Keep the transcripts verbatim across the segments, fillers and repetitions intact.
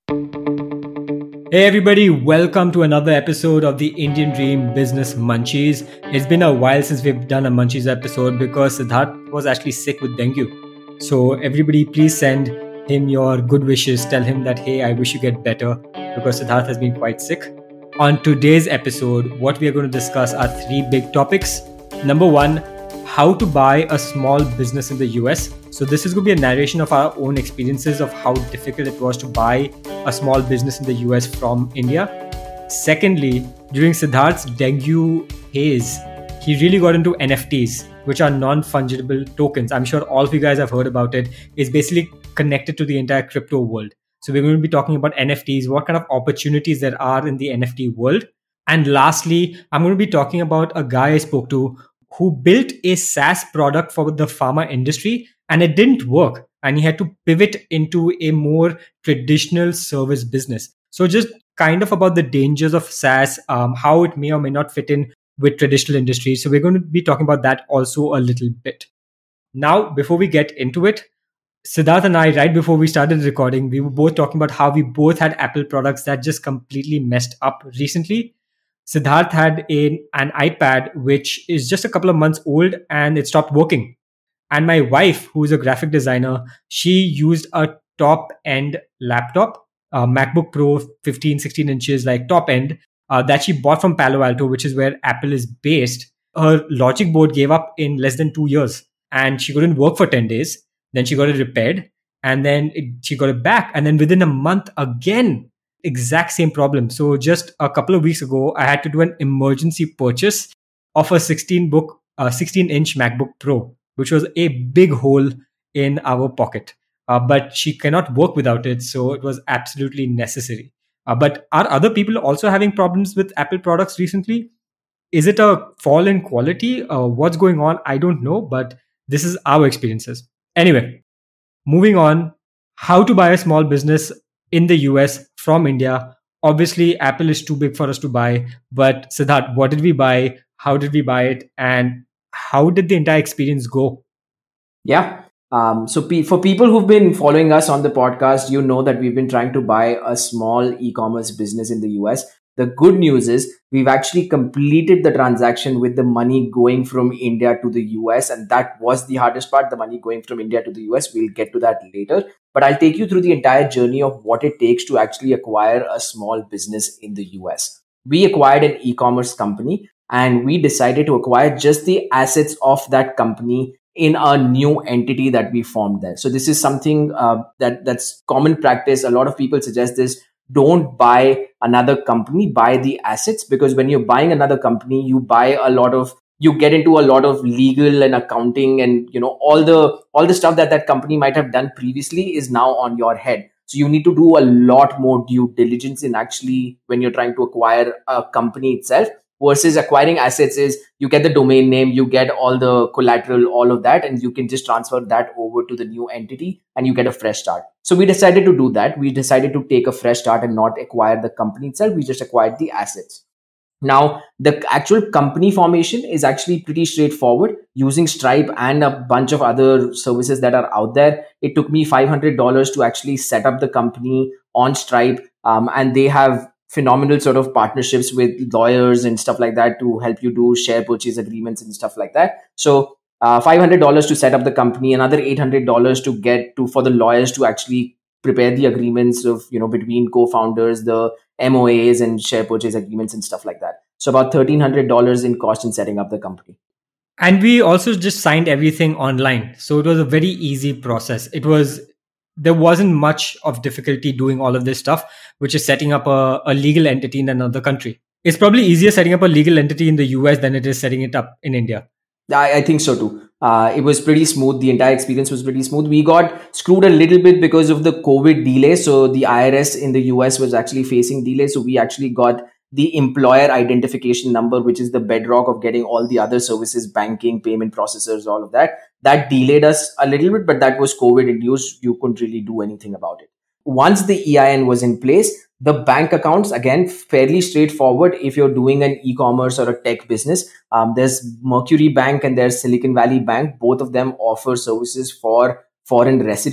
Hey everybody, welcome to another episode of the Indian Dream Business Munchies. It's been a while since we've done a Munchies episode because Siddharth was actually sick with dengue. So everybody please send him your good wishes. Tell him that, hey, I wish you get better because Siddharth has been quite sick. On today's episode, what we are going to discuss are three big topics. Number one, how to buy a small business in the U S. So this is going to be a narration of our own experiences of how difficult it was to buy a small business in the U S from India. Secondly, during Siddharth's dengue haze, he really got into N F Ts, which are non-fungible tokens. I'm sure all of you guys have heard about it. It's basically connected to the entire crypto world. So we're going to be talking about N F Ts, what kind of opportunities there are in the N F T world. And lastly, I'm going to be talking about a guy I spoke to who built a SaaS product for the pharma industry and it didn't work. And he had to pivot into a more traditional service business. So just kind of about the dangers of SaaS, um, how it may or may not fit in with traditional industries. So we're going to be talking about that also a little bit. Now, before we get into it, Siddharth and I, right before we started recording, we were both talking about how we both had Apple products that just completely messed up recently. Siddharth had a, an iPad, which is just a couple of months old and it stopped working. And my wife, who is a graphic designer, she used a top end laptop, uh, MacBook Pro fifteen, sixteen inches, like top end, uh, that she bought from Palo Alto, which is where Apple is based. Her logic board gave up in less than two years and she couldn't work for ten days. Then she got it repaired and then it, she got it back. And then within a month again, exact same problem. So just a couple of weeks ago, I had to do an emergency purchase of a sixteen book, uh, sixteen inch MacBook Pro, which was a big hole in our pocket. Uh, but she cannot work without it. So it was absolutely necessary. Uh, but are other people also having problems with Apple products recently? Is it a fall in quality? Uh, what's going on? I don't know, but this is our experiences. Anyway, moving on, how to buy a small business in the U S from India. Obviously, Apple is too big for us to buy. But Siddharth, what did we buy? How did we buy it? And how did the entire experience go? Yeah. Um, so pe- for people who've been following us on the podcast, you know that we've been trying to buy a small e-commerce business in the U S. The good news is we've actually completed the transaction with the money going from India to the U S. And that was the hardest part, the money going from India to the U S. We'll get to that later. But I'll take you through the entire journey of what it takes to actually acquire a small business in the U S. We acquired an e-commerce company and we decided to acquire just the assets of that company in a new entity that we formed there. So this is something uh, that that's common practice. A lot of people suggest this. Don't buy another company, buy the assets, because when you're buying another company, you buy a lot of, you get into a lot of legal and accounting and, you know, all the, all the stuff that that company might have done previously is now on your head. So you need to do a lot more due diligence in actually when you're trying to acquire a company itself. Versus acquiring assets is you get the domain name, you get all the collateral, all of that, and you can just transfer that over to the new entity and you get a fresh start. So we decided to do that. We decided to take a fresh start and not acquire the company itself. We just acquired the assets. Now, the actual company formation is actually pretty straightforward using Stripe and a bunch of other services that are out there. It took me five hundred dollars to actually set up the company on Stripe, um, and they have phenomenal sort of partnerships with lawyers and stuff like that to help you do share purchase agreements and stuff like that. So uh, five hundred dollars to set up the company, another eight hundred dollars to get to for the lawyers to actually prepare the agreements of, you know, between co-founders, the M O As and share purchase agreements and stuff like that. So about thirteen hundred dollars in cost in setting up the company. And we also just signed everything online. So it was a very easy process. It was There wasn't much of difficulty doing all of this stuff, which is setting up a, a legal entity in another country. It's probably easier setting up a legal entity in the U S than it is setting it up in India. I, I think so too. Uh, it was pretty smooth. The entire experience was pretty smooth. We got screwed a little bit because of the COVID delay. So the I R S in the U S was actually facing delay. So we actually got the employer identification number, which is the bedrock of getting all the other services, banking, payment processors, all of that. That delayed us a little bit, but that was COVID induced. You couldn't really do anything about it. Once the E I N was in place, the bank accounts, again, fairly straightforward. If you're doing an e-commerce or a tech business, um, there's Mercury Bank and there's Silicon Valley Bank. Both of them offer services for foreign residents.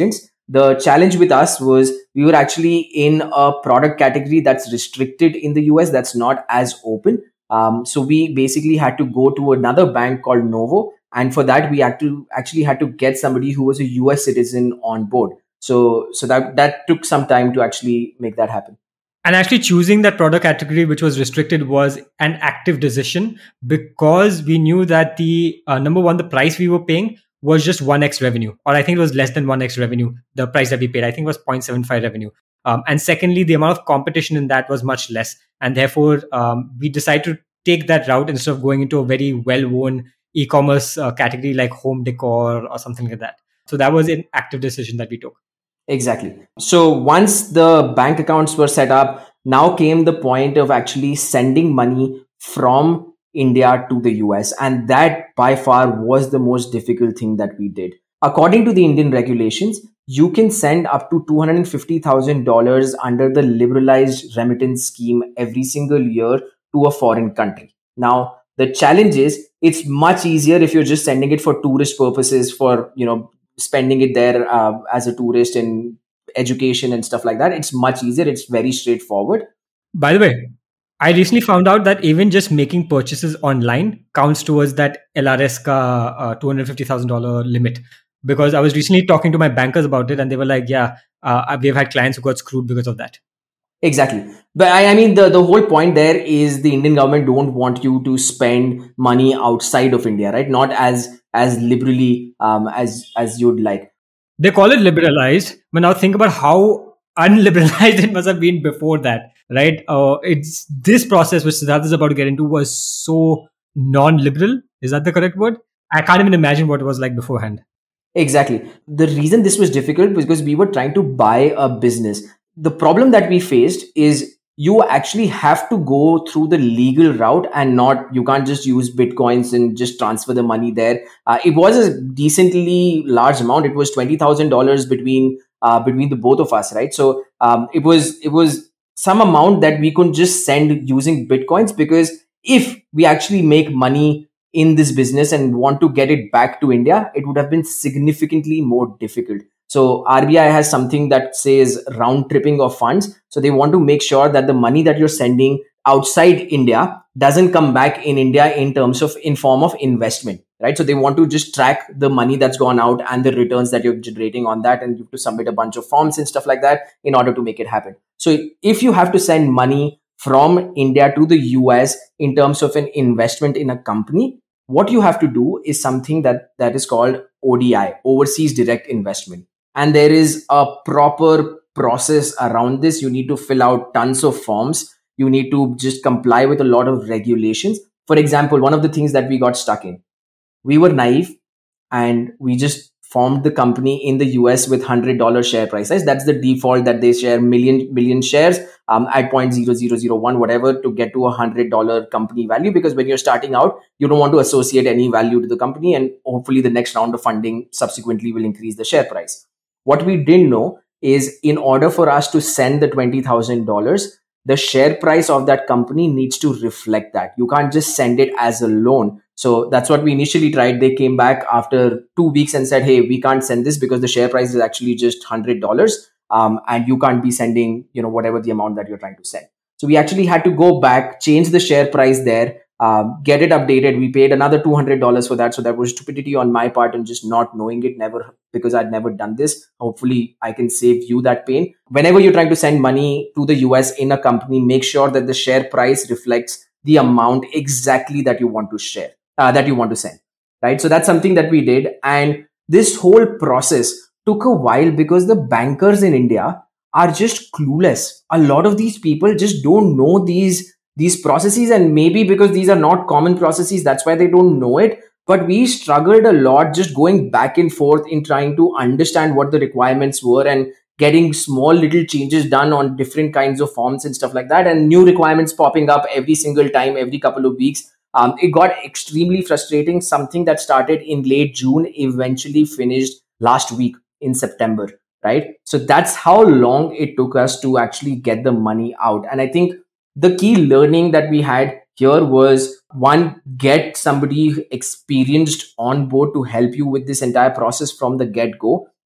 The challenge with us was we were actually in a product category that's restricted in the U S, that's not as open. Um, so we basically had to go to another bank called Novo. And for that, we had to actually had to get somebody who was a U S citizen on board. So, so that, that took some time to actually make that happen. And actually choosing that product category, which was restricted, was an active decision because we knew that the uh, number one, the price we were paying was just one x revenue, or I think it was less than one x revenue. The price that we paid, I think, was zero point seven five revenue. Um, and secondly, the amount of competition in that was much less. And therefore, um, we decided to take that route instead of going into a very well-worn e-commerce uh, category like home decor or something like that. So that was an active decision that we took. Exactly. So once the bank accounts were set up, now came the point of actually sending money from India to the U S. And that by far was the most difficult thing that we did. According to the Indian regulations, you can send up to two hundred fifty thousand dollars under the liberalized remittance scheme every single year to a foreign country. Now, the challenge is it's much easier if you're just sending it for tourist purposes, for, you know, spending it there uh, as a tourist in education and stuff like that. It's much easier. It's very straightforward. By the way, I recently found out that even just making purchases online counts towards that L R S ka uh, two hundred fifty thousand dollars limit. Because I was recently talking to my bankers about it and they were like, yeah, uh, we've had clients who got screwed because of that. Exactly. But I, I mean, the, the whole point there is the Indian government don't want you to spend money outside of India, right? Not as as liberally um, as as you'd like. They call it liberalized, but now think about how unliberalized it must have been before that, right? Uh, it's this process which Siddharth is about to get into was so non-liberal. Is that the correct word? I can't even imagine what it was like beforehand. Exactly. The reason this was difficult was because we were trying to buy a business. The problem that we faced is you actually have to go through the legal route and not, you can't just use Bitcoins and just transfer the money there. Uh, it was a decently large amount. It was twenty thousand dollars between, uh, between the both of us, right? So um, it was, it was some amount that we couldn't just send using Bitcoins, because if we actually make money in this business and want to get it back to India, it would have been significantly more difficult. So R B I has something that says round tripping of funds. So they want to make sure that the money that you're sending outside India doesn't come back in India in terms of in form of investment, right? So they want to just track the money that's gone out and the returns that you're generating on that, and you have to submit a bunch of forms and stuff like that in order to make it happen. So if you have to send money from India to the U S in terms of an investment in a company, what you have to do is something that that is called O D I, overseas direct investment. And there is a proper process around this. You need to fill out tons of forms. You need to just comply with a lot of regulations. For example, one of the things that we got stuck in, we were naive and we just formed the company in the U S with one hundred dollars share price size. That's the default, that they share million million shares um, at zero point zero zero zero one, whatever, to get to a one hundred dollars company value. Because when you're starting out, you don't want to associate any value to the company, and hopefully the next round of funding subsequently will increase the share price. What we didn't know is, in order for us to send the twenty thousand dollars, the share price of that company needs to reflect that. You can't just send it as a loan. So that's what we initially tried. They came back after two weeks and said, hey, we can't send this because the share price is actually just one hundred dollars. Um, and you can't be sending, you know, whatever the amount that you're trying to send. So we actually had to go back, change the share price there, uh, get it updated. We paid another two hundred dollars for that. So that was stupidity on my part and just not knowing it, never, because I'd never done this. Hopefully I can save you that pain. Whenever you're trying to send money to the U S in a company, make sure that the share price reflects the amount exactly that you want to share, uh, that you want to send, right? So that's something that we did. And this whole process took a while because the bankers in India are just clueless. A lot of these people just don't know these these processes, and maybe because these are not common processes, that's why they don't know it. But we struggled a lot just going back and forth in trying to understand what the requirements were and getting small little changes done on different kinds of forms and stuff like that, and new requirements popping up every single time, every couple of weeks. Um, it got extremely frustrating. Something that started in late June eventually finished last week in September, right? So that's how long it took us to actually get the money out. And I think the key learning that we had here was, one, get somebody experienced on board to help you with this entire process from the get-go.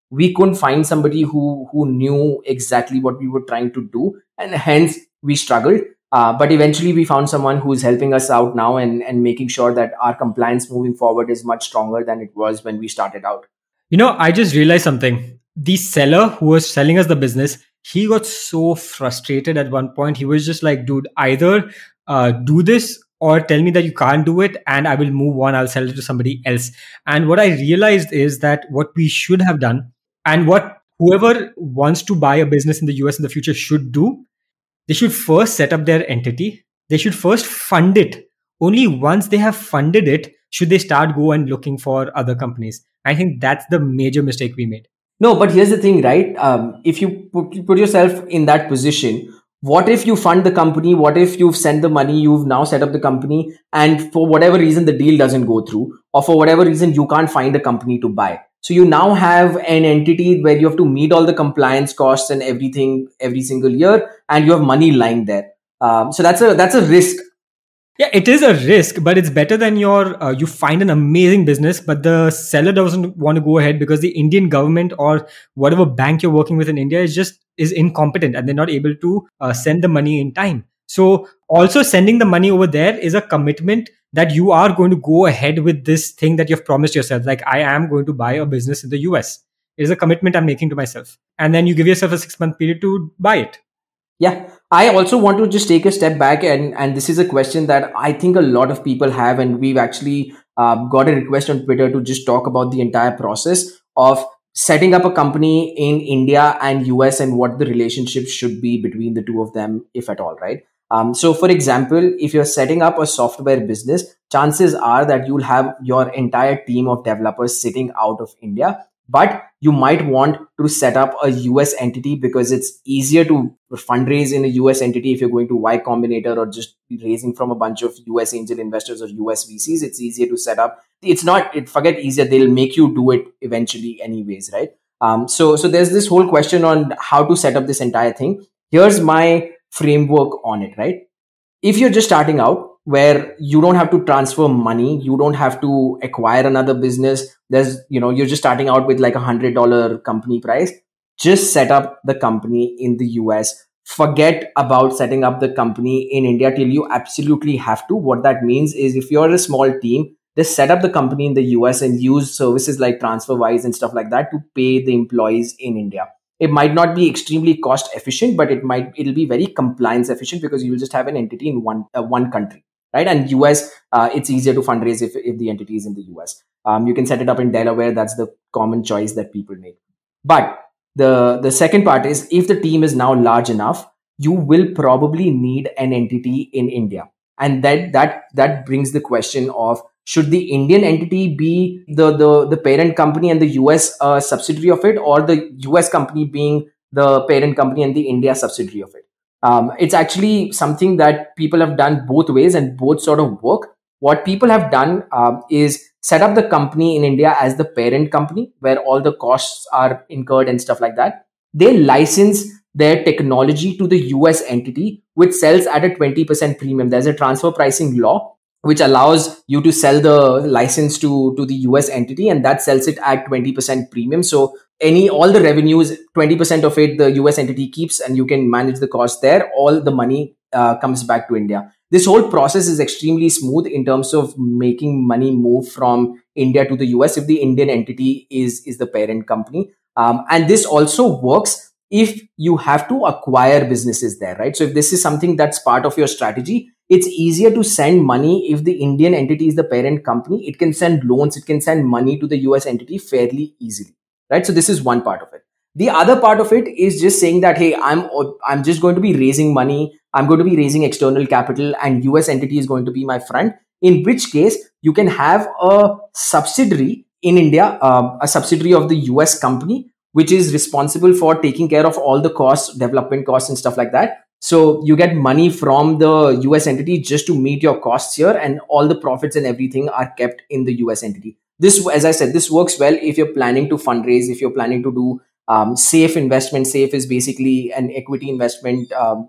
we couldn't find somebody who who knew exactly what we were trying to do, and hence we struggled. Uh, but eventually, we found someone who's helping us out now and and making sure that our compliance moving forward is much stronger than it was when we started out. You know, I just realized something. The seller who was selling us the business, he got so frustrated at one point. He was just like, dude, either uh, do this or tell me that you can't do it and I will move on. I'll sell it to somebody else. And what I realized is that what we should have done, and what whoever wants to buy a business in the U S in the future should do, they should first set up their entity. They should first fund it. Only once they have funded it should they start go and looking for other companies. I think that's the major mistake we made. No, but here's the thing, right? Um, if you put, put yourself in that position, what if you fund the company? What if you've sent the money, you've now set up the company, and for whatever reason the deal doesn't go through, or for whatever reason you can't find a company to buy? So you now have an entity where you have to meet all the compliance costs and everything every single year, and you have money lying there. Um, so that's a that's a risk. Yeah, it is a risk, but it's better than your uh, you find an amazing business, but the seller doesn't want to go ahead because the Indian government or whatever bank you're working with in India is just is incompetent and they're not able to uh, send the money in time. So also sending the money over there is a commitment that you are going to go ahead with this thing that you've promised yourself. Like, I am going to buy a business in the U S. It is a commitment I'm making to myself, and then you give yourself a six month period to buy it. Yeah, I also want to just take a step back, and and this is a question that I think a lot of people have, and we've actually uh, got a request on Twitter to just talk about the entire process of setting up a company in India and U S and what the relationship should be between the two of them, if at all, right? Um, so, for example, if you're setting up a software business, chances are that you'll have your entire team of developers sitting out of India, but you might want to set up a U S entity because it's easier to fundraise in a U S entity if you're going to Y Combinator or just raising from a bunch of U S angel investors or U S V Cs. It's easier to set up. It's not, it, forget easier, they'll make you do it eventually anyways, right? Um, so, so there's this whole question on how to set up this entire thing. Here's my framework on it, right? If you're just starting out, where you don't have to transfer money, you don't have to acquire another business, there's, you know, you're just starting out with like a hundred dollar company price, just set up the company in the U S. Forget about setting up the company in India till you absolutely have to. What that means is, if you're a small team, just set up the company in the U S and use services like TransferWise and stuff like that to pay the employees in India. It might not be extremely cost efficient, but it might, it'll be very compliance efficient because you'll just have an entity in one, uh, one country. Right. And U S, uh, it's easier to fundraise if, if the entity is in the U S. Um, you can set it up in Delaware. That's the common choice that people make. But the, the second part is, if the team is now large enough, you will probably need an entity in India. And that, that, that brings the question of, should the Indian entity be the, the, the parent company and the U S uh, subsidiary of it, or the U S company being the parent company and the India subsidiary of it? Um, it's actually something that people have done both ways, and both sort of work. What people have done um, is set up the company in India as the parent company, where all the costs are incurred and stuff like that. They license their technology to the U S entity, which sells at a twenty percent premium. There's a transfer pricing law which allows you to sell the license to, to the U S entity, and that sells it at twenty percent premium. So any, all the revenues, twenty percent of it, the U S entity keeps, and you can manage the cost there. All the money uh, comes back to India. This whole process is extremely smooth in terms of making money move from India to the U S if the Indian entity is, is the parent company. Um, and this also works if you have to acquire businesses there, right? So if this is something that's part of your strategy, it's easier to send money if the Indian entity is the parent company. It can send loans, it can send money to the U S entity fairly easily, right? So this is one part of it. The other part of it is just saying that, hey, I'm I'm just going to be raising money. I'm going to be raising external capital, and U S entity is going to be my friend. In which case, you can have a subsidiary in India, um, a subsidiary of the U S company, which is responsible for taking care of all the costs, development costs and stuff like that. So you get money from the U S entity just to meet your costs here, and all the profits and everything are kept in the U S entity. This, as I said, this works well if you're planning to fundraise, if you're planning to do um, safe investment. Safe is basically an equity investment um,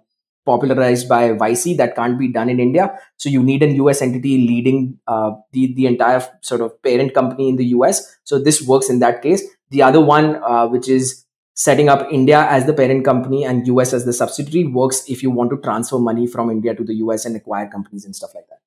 popularized by Vice that can't be done in India. So you need a U S entity leading uh, the, the entire sort of parent company in the U S. So this works in that case. The other one, uh, which is setting up India as the parent company and U S as the subsidiary, works if you want to transfer money from India to the U S and acquire companies and stuff like that.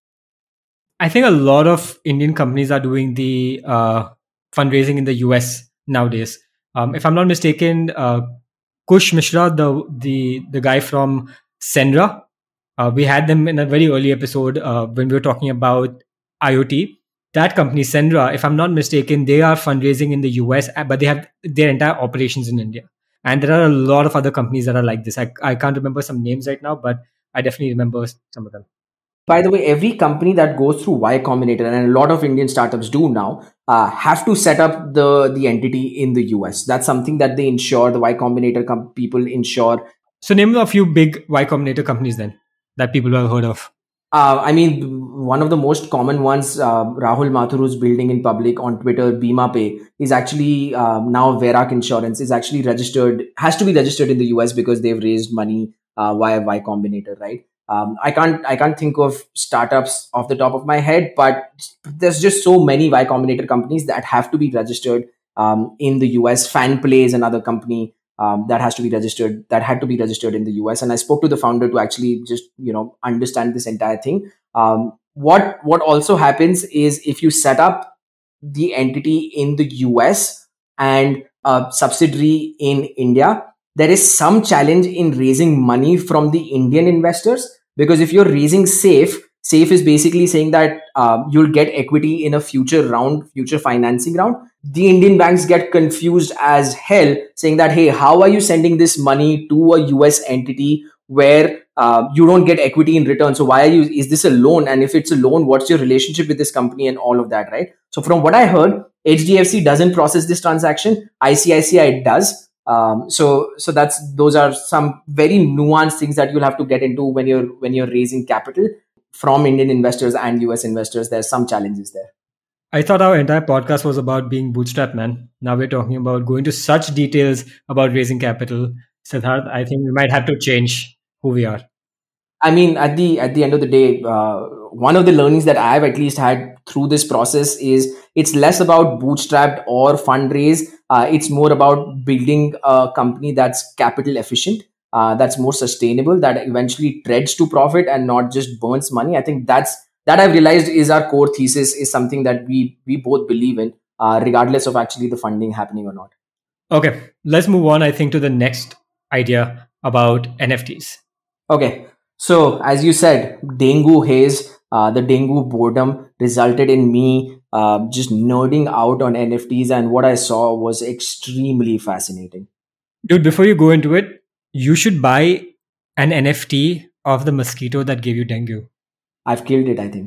I think a lot of Indian companies are doing the uh, fundraising in the U S nowadays. Um, if I'm not mistaken, uh, Kush Mishra, the the the guy from Senra, uh, we had them in a very early episode uh, when we were talking about IoT. That company, Senra, if I'm not mistaken, they are fundraising in the U S, but they have their entire operations in India. And there are a lot of other companies that are like this. I, I can't remember some names right now, but I definitely remember some of them. By the way, every company that goes through Y Combinator, and a lot of Indian startups do now, uh, have to set up the, the entity in the U S. That's something that they insure, the Y Combinator com- people insure. So name a few big Y Combinator companies then that people have heard of. Uh, I mean, one of the most common ones, uh, Rahul Mathur is building in public on Twitter, Bima Pay, is actually uh, now Verak Insurance is actually registered, has to be registered in the U S because they've raised money uh, via Y Combinator, right? Um, I can't I can't think of startups off the top of my head, but there's just so many Y Combinator companies that have to be registered um, in the U S. FanPlay is another company um, that has to be registered, that had to be registered in the U S. And I spoke to the founder to actually just, you know, understand this entire thing. Um, what what also happens is if you set up the entity in the U S and a subsidiary in India, there is some challenge in raising money from the Indian investors, because if you're raising safe, safe is basically saying that uh, you'll get equity in a future round, future financing round. The Indian banks get confused as hell, saying that, hey, how are you sending this money to a U S entity where uh, you don't get equity in return? So why are you, is this a loan? And if it's a loan, what's your relationship with this company and all of that, right? So from what I heard, H D F C doesn't process this transaction. I C I C I does. Um, so, so that's, those are some very nuanced things that you'll have to get into when you're, when you're raising capital from Indian investors and U S investors. There's some challenges there. I thought our entire podcast was about being bootstrapped, man. Now we're talking about going to such details about raising capital. Siddharth, I think we might have to change who we are. I mean, at the at the end of the day, uh, one of the learnings that I've at least had through this process is it's less about bootstrapped or fundraise. Uh, it's more about building a company that's capital efficient, uh, that's more sustainable, that eventually treads to profit and not just burns money. I think that's that I've realized is our core thesis, is something that we we both believe in, uh, regardless of actually the funding happening or not. Okay, let's move on, I think, to the next idea about N F Ts. Okay. So, as you said, dengue haze, uh, the dengue boredom resulted in me uh, just nerding out on N F Ts, and what I saw was extremely fascinating. Dude, before you go into it, you should buy an N F T of the mosquito that gave you dengue. I've killed it, I think.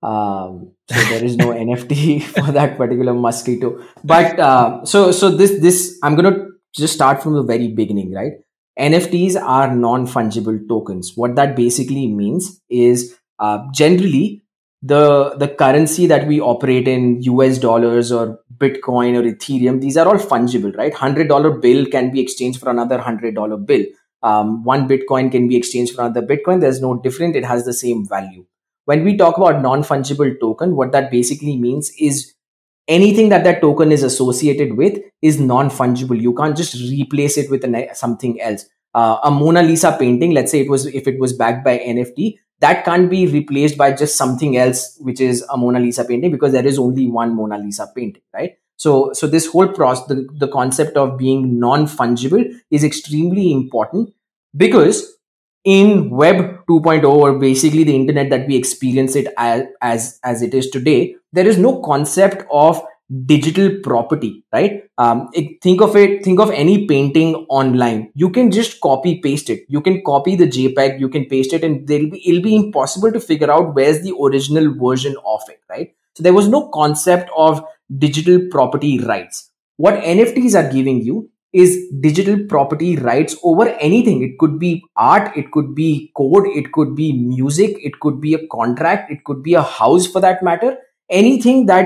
Um, so there is no N F T for that particular mosquito. But uh, so so this this I'm gonna just start from the very beginning, right? N F Ts are non-fungible tokens. What that basically means is uh, generally the the currency that we operate in, U S dollars or Bitcoin or Ethereum, these are all fungible, right? one hundred dollars bill can be exchanged for another one hundred dollars bill. Um, one Bitcoin can be exchanged for another Bitcoin. There's no different. It has the same value. When we talk about non-fungible token, what that basically means is anything that that token is associated with is non-fungible. You can't just replace it with an, something else. Uh, a Mona Lisa painting, let's say it was, if it was backed by N F T, that can't be replaced by just something else, which is a Mona Lisa painting, because there is only one Mona Lisa painting, right? So, so this whole process, the, the concept of being non-fungible is extremely important, because in Web two point oh, or basically the internet that we experience it as, as, as it is today, there is no concept of digital property, right? Um, it, think of it, think of any painting online. You can just copy paste it. You can copy the JPEG, you can paste it, and there'll be, it'll be impossible to figure out where's the original version of it, right? So there was no concept of digital property rights. What N F Ts are giving you is digital property rights over anything. It could be art, it could be code, it could be music, it could be a contract, it could be a house for that matter. Anything that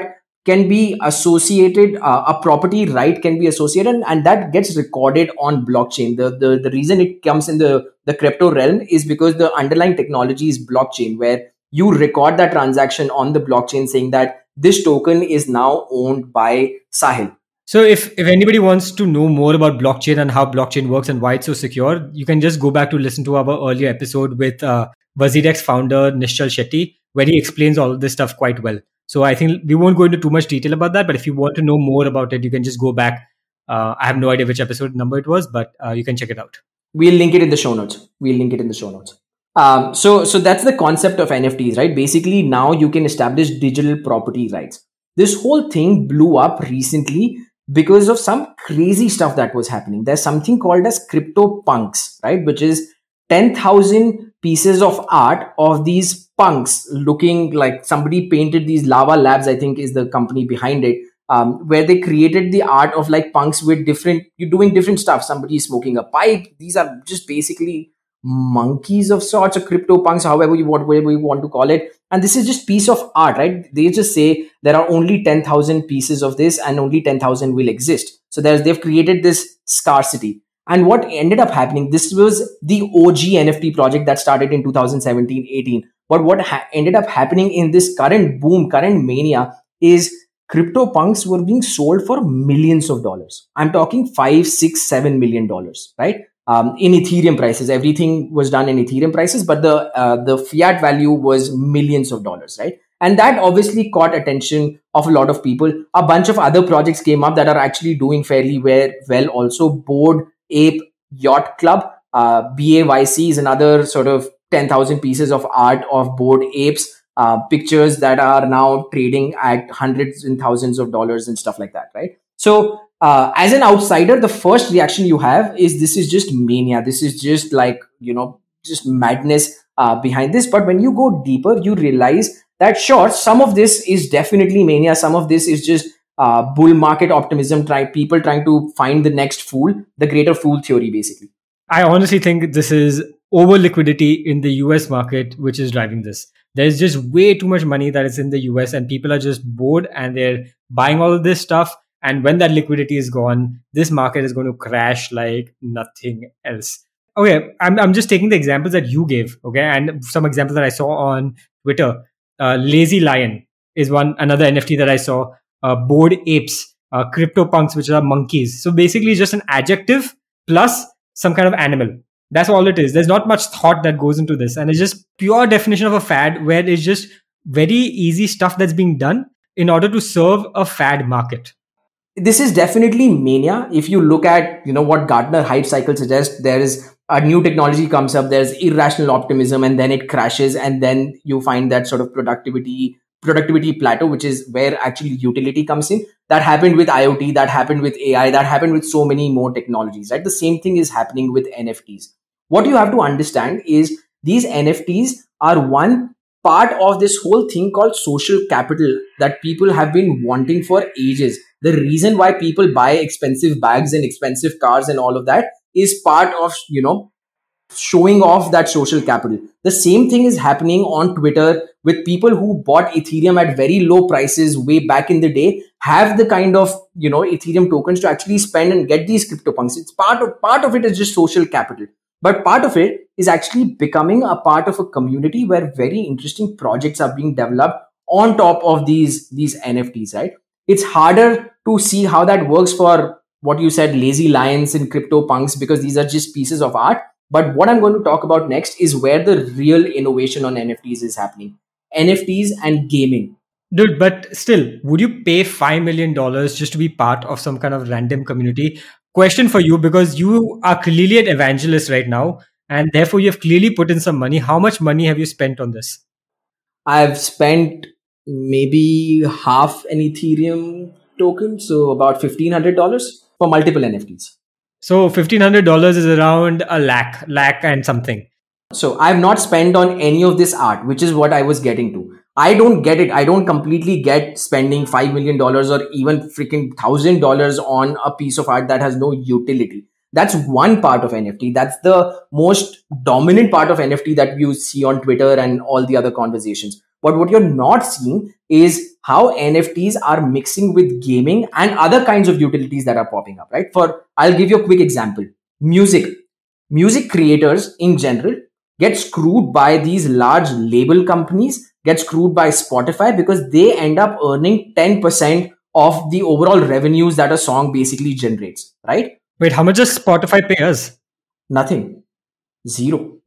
can be associated, uh, a property right can be associated, and that gets recorded on blockchain. The, the the reason it comes in the the crypto realm is because the underlying technology is blockchain, where you record that transaction on the blockchain saying that this token is now owned by Sahil. So if, if anybody wants to know more about blockchain and how blockchain works and why it's so secure, you can just go back to listen to our earlier episode with uh, WazirX founder Nishchal Shetty, where he explains all of this stuff quite well. So I think we won't go into too much detail about that, but if you want to know more about it, you can just go back. Uh, I have no idea which episode number it was, but uh, you can check it out. We'll link it in the show notes. We'll link it in the show notes. Um, so, so that's the concept of N F Ts, right? Basically, now you can establish digital property rights. This whole thing blew up recently because of some crazy stuff that was happening. There's something called as CryptoPunks, right? Which is ten thousand pieces of art of these punks looking like somebody painted these. Lava Labs, I think, is the company behind it, um, where they created the art of like punks with different, you're doing different stuff. Somebody is smoking a pipe. These are just basically monkeys of sorts, or CryptoPunks, however you want, whatever you want to call it. And this is just piece of art, right? They just say there are only ten thousand pieces of this and only ten thousand will exist. So there's, they've created this scarcity. And what ended up happening, this was the O G N F T project that started in two thousand seventeen eighteen. But what ha- ended up happening in this current boom, current mania, is CryptoPunks were being sold for millions of dollars. I'm talking five, six, seven million dollars, right? Um, in Ethereum prices, everything was done in Ethereum prices, but the uh, the fiat value was millions of dollars, right? And that obviously caught attention of a lot of people. A bunch of other projects came up that are actually doing fairly well. well also, Bored Ape Yacht Club, uh, B A Y C is another sort of ten thousand pieces of art of bored apes, uh, pictures that are now trading at hundreds and thousands of dollars and stuff like that, right? So, uh, as an outsider, the first reaction you have is this is just mania. This is just like, you know, just madness uh, behind this. But when you go deeper, you realize that sure, some of this is definitely mania. Some of this is just uh, bull market optimism, try people trying to find the next fool, the greater fool theory, basically. I honestly think this is over liquidity in the U S market, which is driving this. There's just way too much money that is in the U S and people are just bored and they're buying all of this stuff. And when that liquidity is gone, this market is going to crash like nothing else. Okay, I'm I'm just taking the examples that you gave, okay, and some examples that I saw on Twitter. Uh, Lazy Lion is one another N F T that I saw. Uh, Bored Apes, uh, CryptoPunks, which are monkeys. So basically, just an adjective plus some kind of animal. That's all it is. There's not much thought that goes into this, and it's just pure definition of a fad, where it's just very easy stuff that's being done in order to serve a fad market. This is definitely mania. If you look at, you know, what Gartner hype cycle suggests, there is a new technology comes up, there's irrational optimism, and then it crashes, and then you find that sort of productivity productivity plateau, which is where actually utility comes in. That happened with IoT, that happened with A I, that happened with so many more technologies, right? The same thing is happening with N F Ts. What you have to understand is these N F Ts are one part of this whole thing called social capital that people have been wanting for ages. The reason why people buy expensive bags and expensive cars and all of that is part of, you know, showing off that social capital. The same thing is happening on Twitter with people who bought Ethereum at very low prices way back in the day, have the kind of, you know, Ethereum tokens to actually spend and get these CryptoPunks. It's part of, part of it is just social capital. But part of it is actually becoming a part of a community where very interesting projects are being developed on top of these, these N F Ts, right? It's harder to see how that works for what you said, Lazy Lions and CryptoPunks, because these are just pieces of art. But what I'm going to talk about next is where the real innovation on N F Ts is happening. N F Ts and gaming. Dude, but still, would you pay five million dollars just to be part of some kind of random community? Question for you, because you are clearly an evangelist right now, and therefore you have clearly put in some money. How much money have you spent on this? I've spent maybe half an Ethereum token, so about fifteen hundred dollars for multiple N F Ts. So fifteen hundred dollars is around a lakh, lakh and something. So I've not spent on any of this art, which is what I was getting to. I don't get it. I don't completely get spending five million dollars or even freaking one thousand dollars on a piece of art that has no utility. That's one part of N F T. That's the most dominant part of N F T that you see on Twitter and all the other conversations. But what you're not seeing is how N F Ts are mixing with gaming and other kinds of utilities that are popping up, right? For, I'll give you a quick example. Music. Music creators in general get screwed by these large label companies, get screwed by Spotify because they end up earning ten percent of the overall revenues that a song basically generates, right? Wait, how much does Spotify pay us? Nothing. Zero.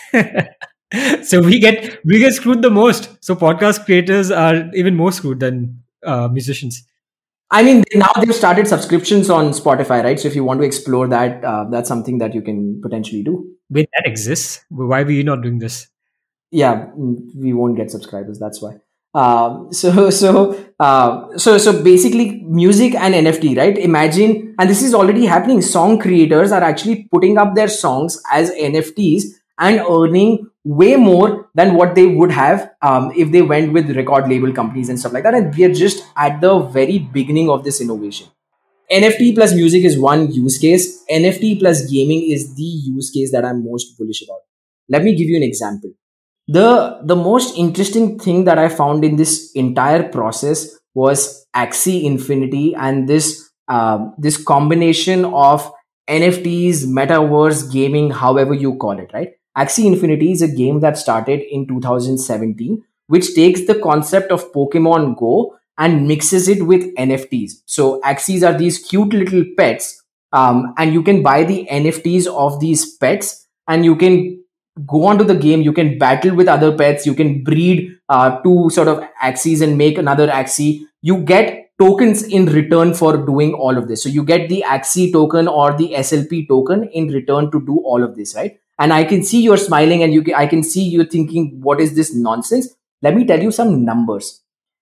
So we get we get screwed the most. So podcast creators are even more screwed than uh, musicians. I mean, now they've started subscriptions on Spotify, right? So if you want to explore that, uh, that's something that you can potentially do. Wait, that exists? Why were you not doing this? Yeah, we won't get subscribers. That's why. Um, so, so, uh, so, so basically music and N F T, right? Imagine, and this is already happening. Song creators are actually putting up their songs as N F Ts and earning way more than what they would have um, if they went with record label companies and stuff like that. And we are just at the very beginning of this innovation. N F T plus music is one use case. N F T plus gaming is the use case that I'm most bullish about. Let me give you an example. The, the most interesting thing that I found in this entire process was Axie Infinity and this, uh, this combination of N F Ts, metaverse, gaming, however you call it, right? Axie Infinity is a game that started in two thousand seventeen, which takes the concept of Pokemon Go and mixes it with N F Ts. So Axies are these cute little pets, um, and you can buy the N F Ts of these pets and you can go onto the game. You can battle with other pets. You can breed uh, two sort of Axies and make another Axie. You get tokens in return for doing all of this. So you get the Axie token or the S L P token in return to do all of this, right? And I can see you're smiling and you can, I can see you thinking, what is this nonsense? Let me tell you some numbers.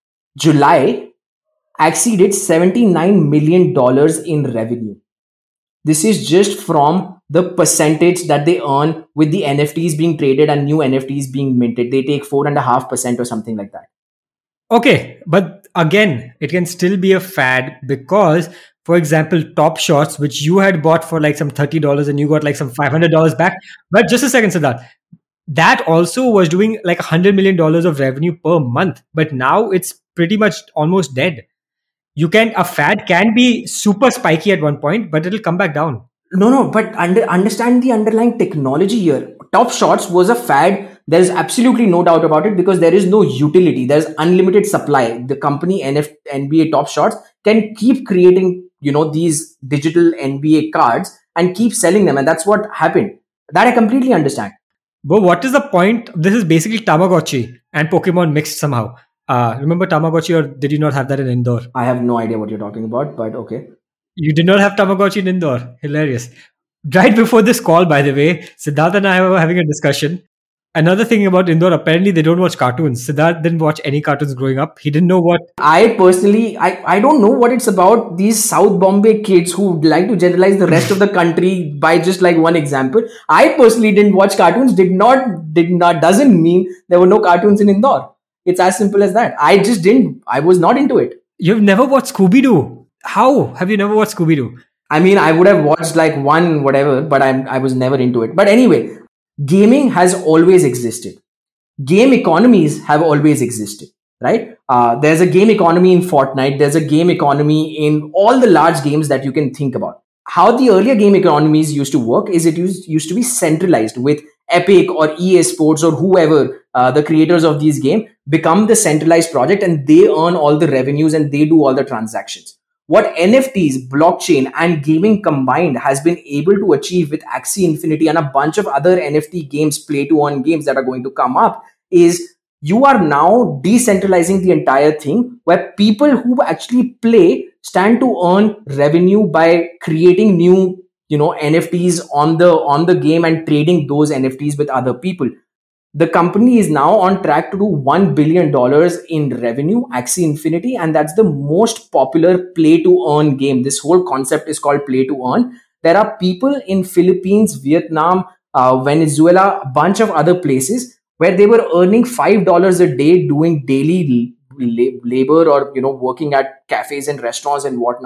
July, Axie did seventy-nine million dollars in revenue. This is just from the percentage that they earn with the N F Ts being traded and new N F Ts being minted. They take four and a half percent or something like that. Okay, but again, it can still be a fad because, for example, Top Shots, which you had bought for like some thirty dollars and you got like some five hundred dollars back. But just a second, Siddharth. That also was doing like one hundred million dollars of revenue per month. But now it's pretty much almost dead. You can, a fad can be super spiky at one point, but it'll come back down. No, no, but under, understand the underlying technology here. Top Shots was a fad. There's absolutely no doubt about it because there is no utility. There's unlimited supply. The company N F, N B A Top Shots can keep creating, you know, these digital N B A cards and keep selling them. And that's what happened. That I completely understand. But what is the point? This is basically Tamagotchi and Pokemon mixed somehow. Uh, remember Tamagotchi, or did you not have that in Indore? I have no idea what you're talking about, but okay. You did not have Tamagotchi in Indore. Hilarious. Right before this call, by the way, Siddharth and I were having a discussion. Another thing about Indore, apparently they don't watch cartoons. Siddharth didn't watch any cartoons growing up. He didn't know what... I personally, I, I don't know what it's about these South Bombay kids who like to generalize the rest of the country by just like one example. I personally didn't watch cartoons, did not, did not, doesn't mean there were no cartoons in Indore. It's as simple as that. I just didn't, I was not into it. You've never watched Scooby-Doo? How have you never watched Scooby-Doo? I mean, I would have watched like one, whatever, but I, I was never into it. But anyway, gaming has always existed. Game economies have always existed, right? Uh, there's a game economy in Fortnite. There's a game economy in all the large games that you can think about. How the earlier game economies used to work is it used, used to be centralized with Epic or E A Sports or whoever, uh, the creators of these games, become the centralized project and they earn all the revenues and they do all the transactions. What N F Ts, blockchain, and gaming combined has been able to achieve with Axie Infinity and a bunch of other N F T games, play to earn games that are going to come up, is you are now decentralizing the entire thing where people who actually play stand to earn revenue by creating new, you know, N F Ts on the on the game and trading those N F Ts with other people. The company is now on track to do one billion dollars in revenue, Axie Infinity, and that's the most popular play to earn game. This whole concept is called play to earn. There are people in Philippines, Vietnam, uh, Venezuela, a bunch of other places where they were earning five dollars a day doing daily labor or, you know, working at cafes and restaurants and whatnot.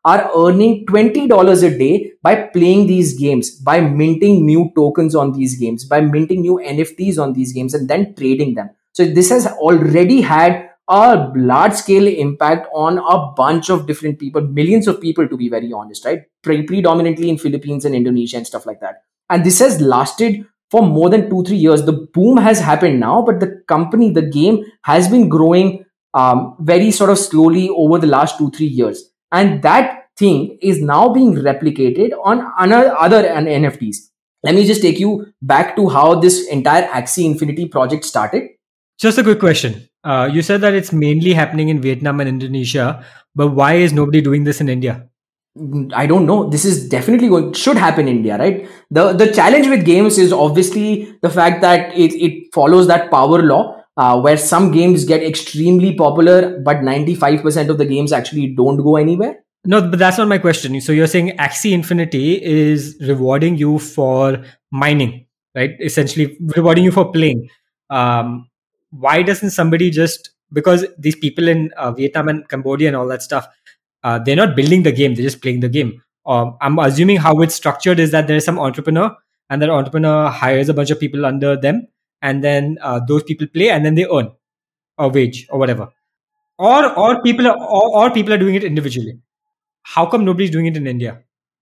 are earning twenty dollars a day by playing these games, by minting new tokens on these games, by minting new N F Ts on these games, and then trading them. So this has already had a large scale impact on a bunch of different people, millions of people, to be very honest, right? Pre- predominantly in Philippines and Indonesia and stuff like that. And this has lasted for more than two, three years. The boom has happened now, but the company, the game has been growing um, very sort of slowly over the last two, three years. And that thing is now being replicated on another other N F Ts. Let me just take you back to how this entire Axie Infinity project started. Just a quick question. Uh, you said that it's mainly happening in Vietnam and Indonesia, but why is nobody doing this in India? I don't know. This is definitely going should happen in India, right? The the challenge with games is obviously the fact that it, it follows that power law, uh, where some games get extremely popular, but ninety-five percent of the games actually don't go anywhere. No, but that's not my question. So you're saying Axie Infinity is rewarding you for mining, right? Essentially rewarding you for playing. Um, why doesn't somebody just, because these people in uh, Vietnam and Cambodia and all that stuff, uh, they're not building the game, they're just playing the game. Um, I'm assuming how it's structured is that there's some entrepreneur, and that entrepreneur hires a bunch of people under them, and then uh, those people play, and then they earn a wage or whatever. Or or people are or, or people are doing it individually. How come nobody's doing it in India?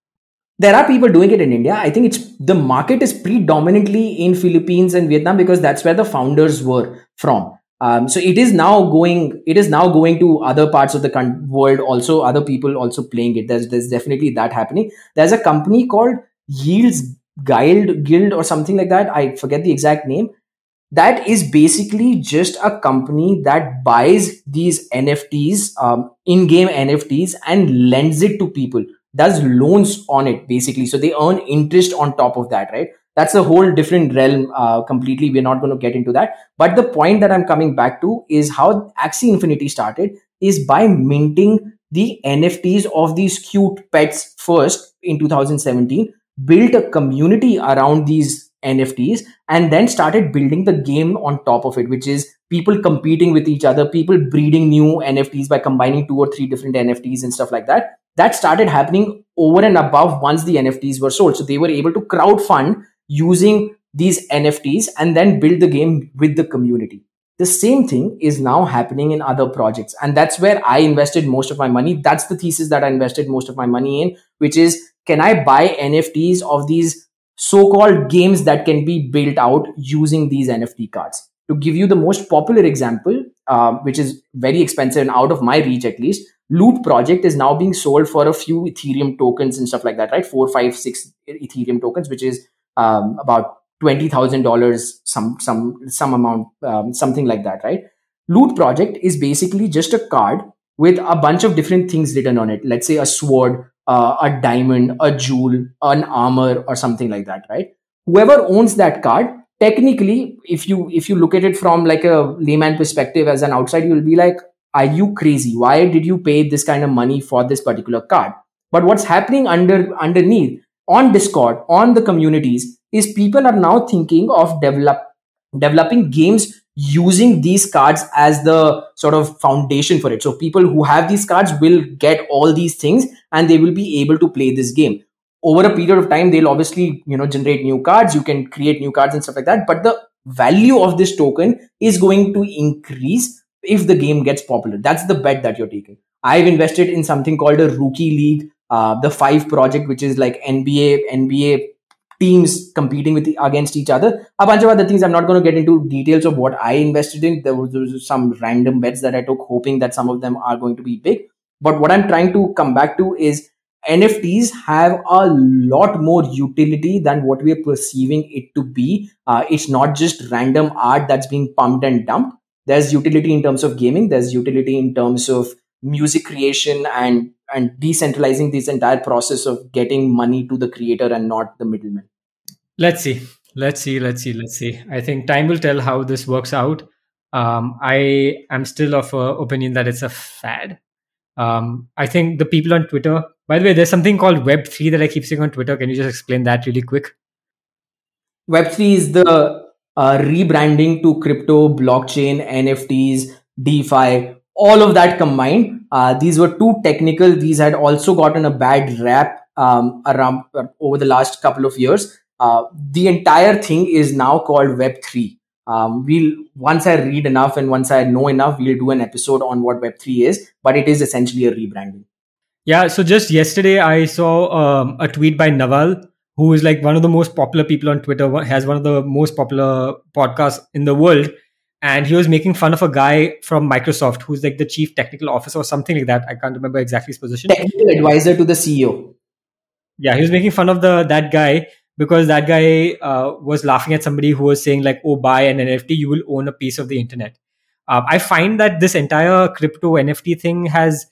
There are people doing it in India. I think it's the market is predominantly in Philippines and Vietnam because that's where the founders were from. Um, so it is now going. It is now going to other parts of the con- world. Also, other people also playing it. There's there's definitely that happening. There's a company called Yields Guild Guild or something like that. I forget the exact name. That is basically just a company that buys these N F Ts, um, in-game N F Ts, and lends it to people, does loans on it basically. So they earn interest on top of that, right? That's a whole different realm uh, completely. We're not going to get into that. But the point that I'm coming back to is how Axie Infinity started is by minting the N F Ts of these cute pets first in two thousand seventeen, built a community around these N F Ts, and then started building the game on top of it, which is people competing with each other, people breeding new N F Ts by combining two or three different N F Ts and stuff like that. That started happening over and above once the N F Ts were sold. So they were able to crowdfund using these N F Ts and then build the game with the community. The same thing is now happening in other projects. And that's where I invested most of my money. That's the thesis that I invested most of my money in, which is, can I buy N F Ts of these so-called games that can be built out using these N F T cards? To give you the most popular example, uh, which is very expensive and out of my reach at least, Loot Project is now being sold for a few Ethereum tokens and stuff like that, right? Four, five, six Ethereum tokens, which is um, about twenty thousand dollars, some some some amount, um, something like that, right? Loot Project is basically just a card with a bunch of different things written on it. Let's say a sword, uh, a diamond, a jewel, an armor, or something like that, right? Whoever owns that card, technically, if you if you look at it from like a layman perspective as an outsider, you'll be like, are you crazy? Why did you pay this kind of money for this particular card? But what's happening under underneath on Discord, on the communities, is people are now thinking of develop developing games using these cards as the sort of foundation for it. So people who have these cards will get all these things and they will be able to play this game. Over a period of time, they'll obviously, you know, generate new cards. You can create new cards and stuff like that. But the value of this token is going to increase if the game gets popular. That's the bet that you're taking. I've invested in something called a Rookie League, uh, the Five Project, which is like N B A, N B A teams competing with against each other. A bunch of other things. I'm not going to get into details of what I invested in. There was, there was some random bets that I took, hoping that some of them are going to be big. But what I'm trying to come back to is N F Ts have a lot more utility than what we are perceiving it to be. Uh, it's not just random art that's being pumped and dumped. There's utility in terms of gaming. There's utility in terms of music creation and and decentralizing this entire process of getting money to the creator and not the middleman. Let's see. Let's see. Let's see. Let's see. I think time will tell how this works out. Um, I am still of uh, opinion that it's a fad. Um, I think the people on Twitter, by the way, there's something called Web three that I keep seeing on Twitter. Can you just explain that really quick? Web three is the uh, rebranding to crypto, blockchain, N F Ts, DeFi, all of that combined, uh, these were too technical. These had also gotten a bad rap um, around uh, over the last couple of years. Uh, the entire thing is now called Web three. Um, we'll once I read enough and once I know enough, we'll do an episode on what Web three is. But it is essentially a rebranding. Yeah. So just yesterday, I saw um, a tweet by Naval, who is like one of the most popular people on Twitter, has one of the most popular podcasts in the world. And he was making fun of a guy from Microsoft who's like the chief technical officer or something like that. I can't remember exactly his position. Technical advisor to the C E O. Yeah, he was making fun of the that guy because that guy uh, was laughing at somebody who was saying like, "Oh, buy an N F T, you will own a piece of the internet." Um, I find that this entire crypto N F T thing has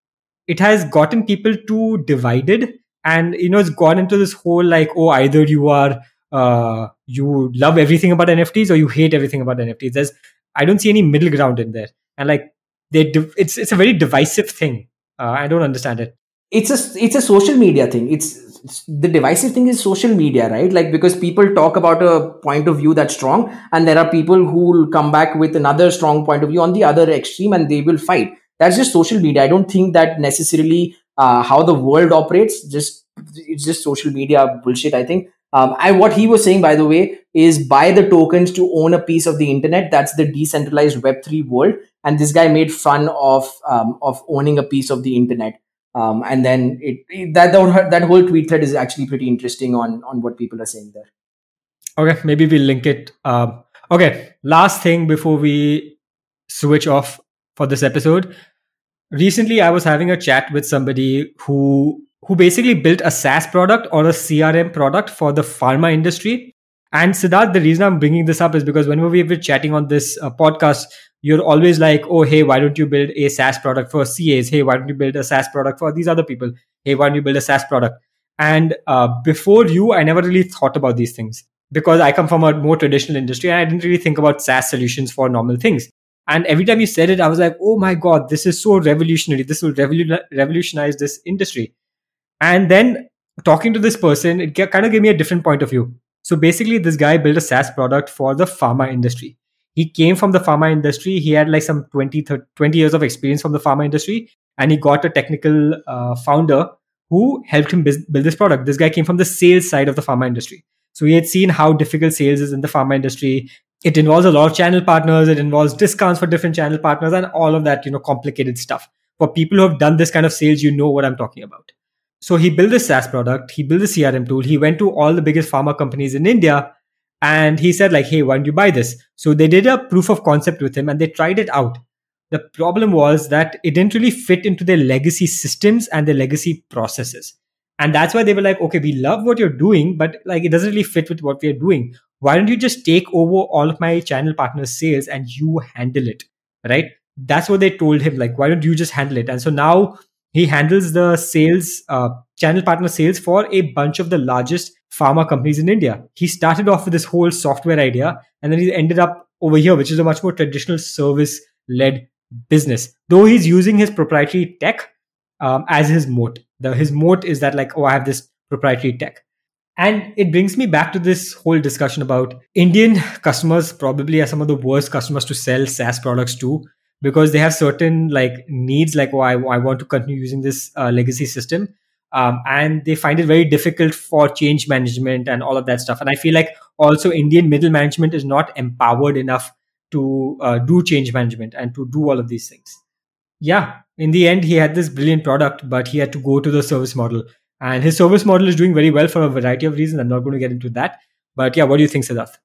it has gotten people too divided, and you know it's gone into this whole like, oh, either you are uh, you love everything about N F Ts or you hate everything about N F Ts. There's I don't see any middle ground in there, and like they div- it's it's a very divisive thing. Uh, I don't understand it. It's a it's a social media thing. It's, it's the divisive thing is social media, right? Like because people talk about a point of view that's strong, and there are people who will come back with another strong point of view on the other extreme, and they will fight. That's just social media. I don't think that necessarily uh, how the world operates. Just it's just social media bullshit, I think. Um, and what he was saying, by the way, is buy the tokens to own a piece of the internet. That's the decentralized Web three world. And this guy made fun of um, of owning a piece of the internet. Um, and then it, it that that whole tweet thread is actually pretty interesting on on what people are saying there. Okay, maybe we'll link it. Um, okay, last thing before we switch off for this episode. Recently, I was having a chat with somebody who who basically built a SaaS product or a C R M product for the pharma industry. And Siddharth, the reason I'm bringing this up is because whenever we were chatting on this uh, podcast, you're always like, oh, hey, why don't you build a SaaS product for C As? Hey, why don't you build a SaaS product for these other people? Hey, why don't you build a SaaS product? And uh, before you, I never really thought about these things because I come from a more traditional industry and I didn't really think about SaaS solutions for normal things. And every time you said it, I was like, oh my God, this is so revolutionary. This will revolu- revolutionize this industry. And then talking to this person, it kind of gave me a different point of view. So basically, this guy built a SaaS product for the pharma industry. He came from the pharma industry. He had like some twenty, thirty, twenty years of experience from the pharma industry. And he got a technical uh, founder who helped him build this product. This guy came from the sales side of the pharma industry. So he had seen how difficult sales is in the pharma industry. It involves a lot of channel partners. It involves discounts for different channel partners and all of that, you know, complicated stuff. For people who have done this kind of sales, you know what I'm talking about. So he built this SaaS product. He built a C R M tool. He went to all the biggest pharma companies in India and he said like, hey, why don't you buy this? So they did a proof of concept with him and they tried it out. The problem was that it didn't really fit into their legacy systems and their legacy processes. And that's why they were like, okay, we love what you're doing, but like it doesn't really fit with what we're doing. Why don't you just take over all of my channel partners' sales and you handle it, right? That's what they told him. Like, why don't you just handle it? And so now he handles the sales, uh, channel partner sales for a bunch of the largest pharma companies in India. He started off with this whole software idea and then he ended up over here, which is a much more traditional service-led business. Though he's using his proprietary tech um, as his moat. The, his moat is that like, oh, I have this proprietary tech. And it brings me back to this whole discussion about Indian customers probably are some of the worst customers to sell SaaS products to because they have certain like needs like, oh, I, I want to continue using this uh, legacy system. Um, and they find it very difficult for change management and all of that stuff. And I feel like also Indian middle management is not empowered enough to uh, do change management and to do all of these things. Yeah, in the end, he had this brilliant product, but he had to go to the service model. And his service model is doing very well for a variety of reasons. I'm not going to get into that. But yeah, what do you think, Siddharth?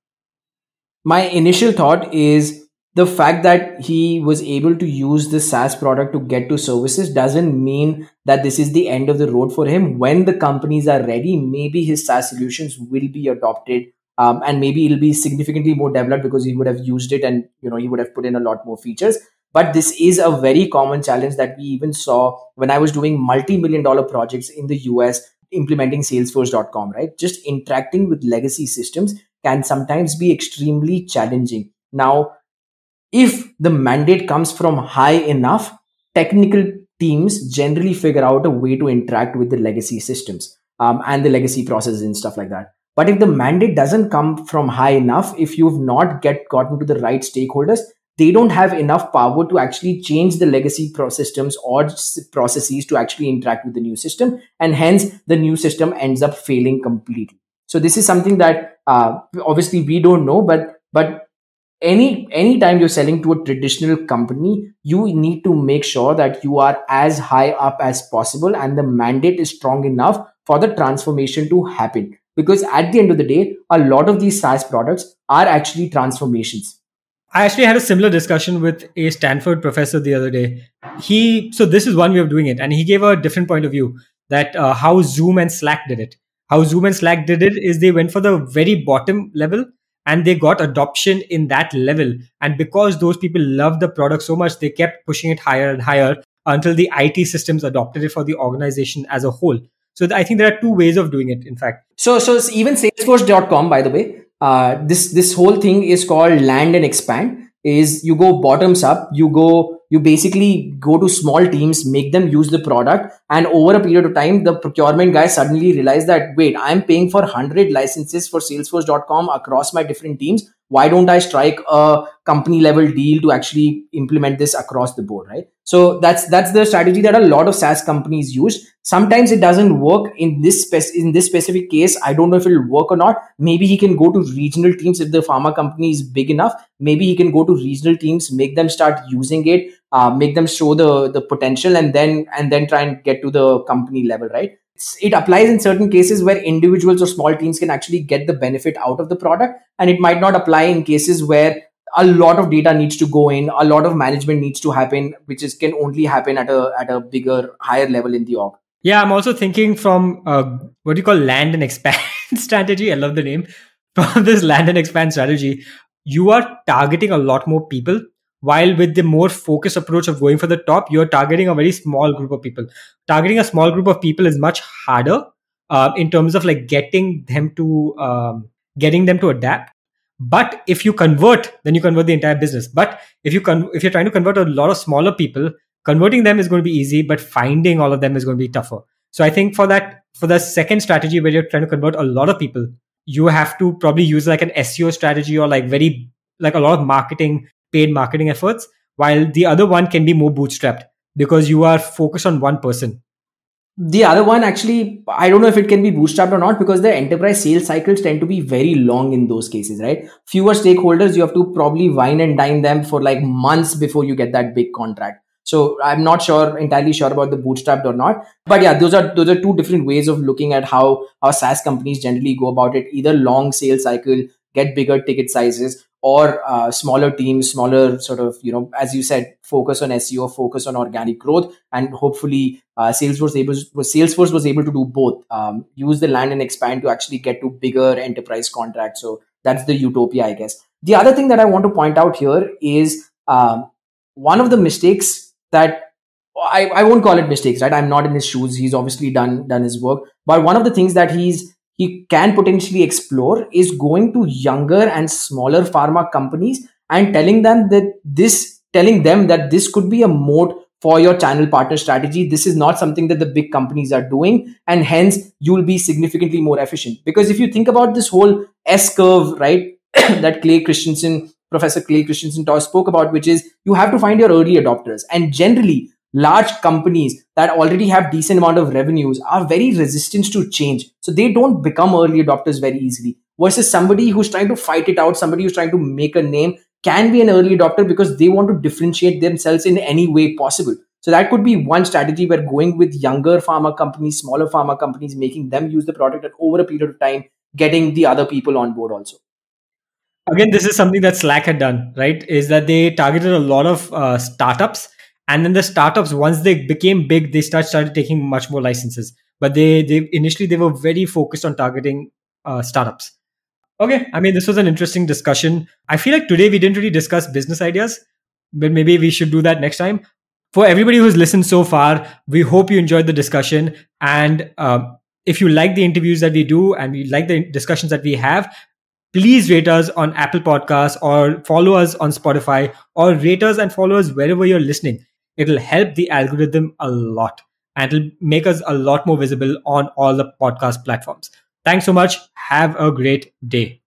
My initial thought is the fact that he was able to use the SaaS product to get to services doesn't mean that this is the end of the road for him. When the companies are ready, maybe his SaaS solutions will be adopted. Um, and maybe it'll be significantly more developed because he would have used it and you know he would have put in a lot more features. But this is a very common challenge that we even saw when I was doing multi-million dollar projects in the U S implementing Salesforce dot com, right? Just interacting with legacy systems can sometimes be extremely challenging. Now, if the mandate comes from high enough, technical teams generally figure out a way to interact with the legacy systems um, and the legacy processes and stuff like that. But if the mandate doesn't come from high enough, if you've not get gotten to the right stakeholders, they don't have enough power to actually change the legacy pro- systems or s- processes to actually interact with the new system. And hence, the new system ends up failing completely. So this is something that uh, obviously we don't know, but but any anytime you're selling to a traditional company, you need to make sure that you are as high up as possible and the mandate is strong enough for the transformation to happen, because at the end of the day, a lot of these SaaS products are actually transformations. I actually had a similar discussion with a Stanford professor the other day. He so this is one way of doing it, and he gave a different point of view that uh, how Zoom and Slack did it. How Zoom and Slack did it is they went for the very bottom level and they got adoption in that level. And because those people loved the product so much, they kept pushing it higher and higher until the I T systems adopted it for the organization as a whole. So I think there are two ways of doing it. In fact, So so even salesforce dot com, by the way, uh, this this whole thing is called land and expand. Is you go bottoms up, you go you basically go to small teams, make them use the product, and over a period of time, the procurement guy suddenly realized that, wait, I'm paying for one hundred licenses for salesforce dot com across my different teams. Why don't I strike a company level deal to actually implement this across the board, right? So that's that's the strategy that a lot of SaaS companies use. Sometimes it doesn't work in this spec- in this specific case. I don't know if it'll work or not. Maybe he can go to regional teams if the pharma company is big enough. Maybe he can go to regional teams, make them start using it, uh, make them show the the potential, and then and then try and get to the company level, right? It's, it applies in certain cases where individuals or small teams can actually get the benefit out of the product, and it might not apply in cases where a lot of data needs to go in, a lot of management needs to happen, which is can only happen at a at a bigger, higher level in the org. yeah, I'm also thinking from uh, what do you call land and expand strategy. I love the name. From this land and expand strategy, you are targeting a lot more people. While with the more focused approach of going for the top, you're targeting a very small group of people. Targeting a small group of people is much harder uh, in terms of like getting them to um, getting them to adapt. But if you convert, then you convert the entire business. But if you con- if you're trying to convert a lot of smaller people, converting them is going to be easy, but finding all of them is going to be tougher. So I think for that, for the second strategy where you're trying to convert a lot of people, you have to probably use like an S E O strategy or like very like a lot of marketing, paid marketing efforts, while the other one can be more bootstrapped because you are focused on one person. The other one, actually, I don't know if it can be bootstrapped or not, because the enterprise sales cycles tend to be very long in those cases, right? Fewer stakeholders, you have to probably wine and dine them for like months before you get that big contract. So I'm not sure, entirely sure about the bootstrapped or not. But yeah, those are those are two different ways of looking at how how SaaS companies generally go about it. Either long sales cycle, get bigger ticket sizes, or uh, smaller teams, smaller sort of, you know, as you said, focus on S E O, focus on organic growth, and hopefully uh, Salesforce able Salesforce was able to do both. Um, use the land and expand to actually get to bigger enterprise contracts. So that's the utopia, I guess. The other thing that I want to point out here is um, one of the mistakes that I, I won't call it mistakes, right? I'm not in his shoes. He's obviously done done his work, but one of the things that he's he can potentially explore is going to younger and smaller pharma companies and telling them that this telling them that this could be a moat for your channel partner strategy. This is not something that the big companies are doing, and hence you will be significantly more efficient. Because if you think about this whole S curve, right, that Clay Christensen, Professor Clay Christensen spoke about, which is you have to find your early adopters. And generally, large companies that already have decent amount of revenues are very resistant to change. So they don't become early adopters very easily. Versus somebody who's trying to fight it out, somebody who's trying to make a name can be an early adopter because they want to differentiate themselves in any way possible. So that could be one strategy where going with younger pharma companies, smaller pharma companies, making them use the product, and over a period of time, getting the other people on board also. Again, this is something that Slack had done, right? Is that they targeted a lot of uh, startups, and then the startups, once they became big, they start started taking much more licenses. But they they initially they were very focused on targeting uh, startups. Okay, I mean, this was an interesting discussion. I feel like today we didn't really discuss business ideas, but maybe we should do that next time. For everybody who's listened so far, we hope you enjoyed the discussion. And uh, if you like the interviews that we do and we like the discussions that we have, please rate us on Apple Podcasts or follow us on Spotify or rate us and follow us wherever you're listening. It'll help the algorithm a lot and it'll make us a lot more visible on all the podcast platforms. Thanks so much. Have a great day.